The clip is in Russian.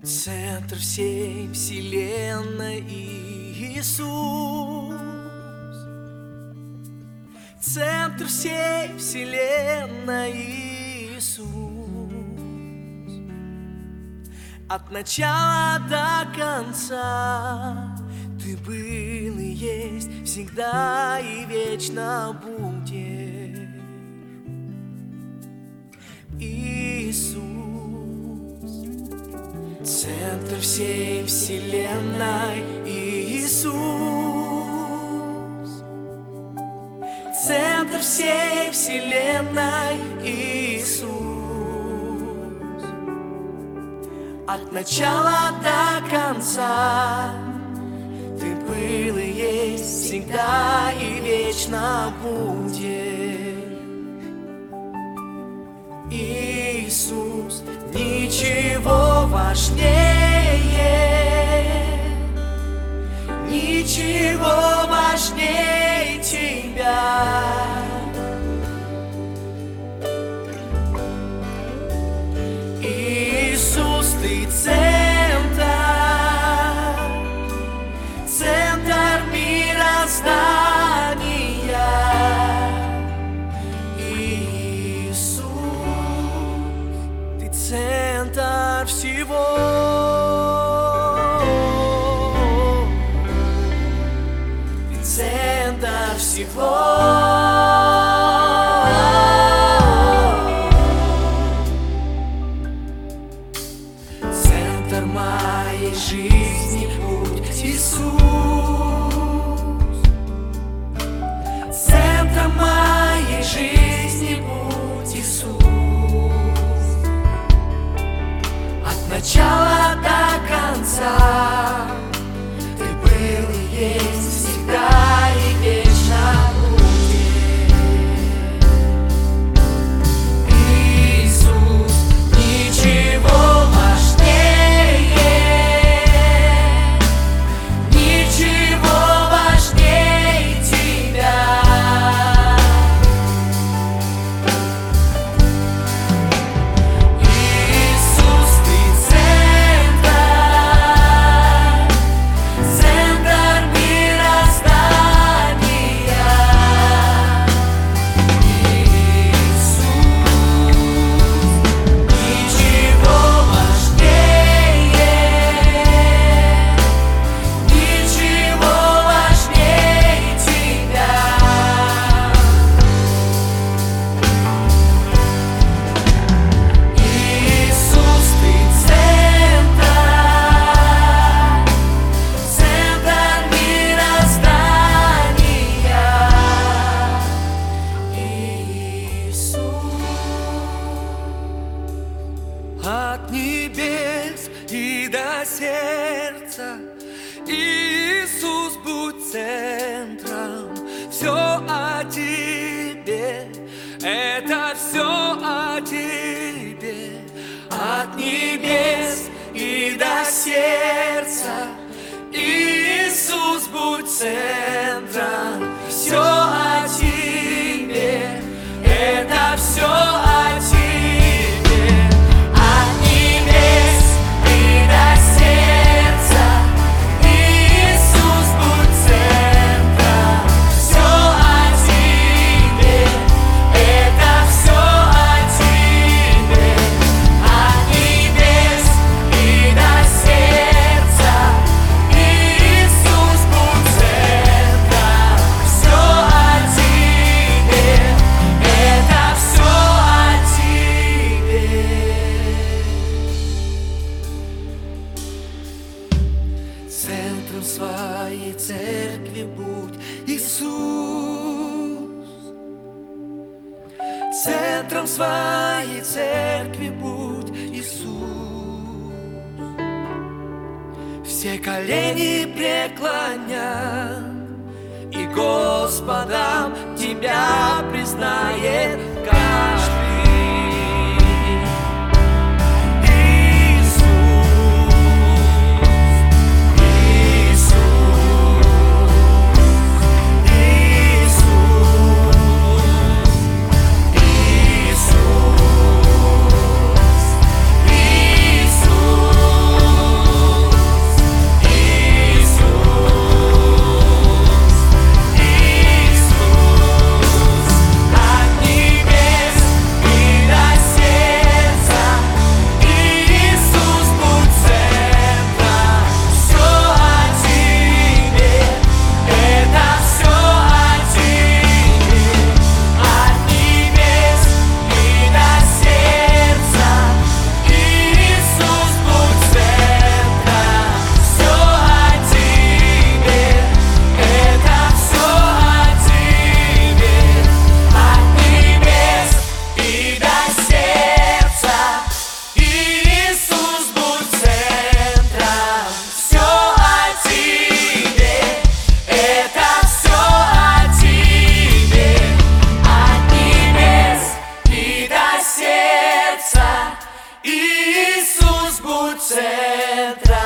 Центр всей вселенной Иисус. Центр всей вселенной Иисус. От начала до конца Ты был и есть, всегда и вечно будешь, Иисус. Центр всей вселенной Иисус. Центр всей вселенной Иисус. От начала до конца Ты был и есть, всегда и вечно будешь, Иисус. Ничего важнее, ничего важнее Тебя. Иисус, Ты центр, центр мироздания. Иисус, Ты центр всего. Ты центр всего. Центр моей жизни, путь Иисус. Центр моей жизни, путь Иисус. От начала до конца Ты был и есть, всегда и вечно будешь, Иисус. Ничего от небес и до сердца, Иисус, будь центром. Все о Тебе, это все о Тебе. От небес и до сердца, Иисус, будь центром. Все о Тебе, это все о Тебе. Центром своей церкви будь, Иисус. Центром своей церкви будь, Иисус. Все колени преклонят, и Господом Тебя признает каждый. Иисус, ветра.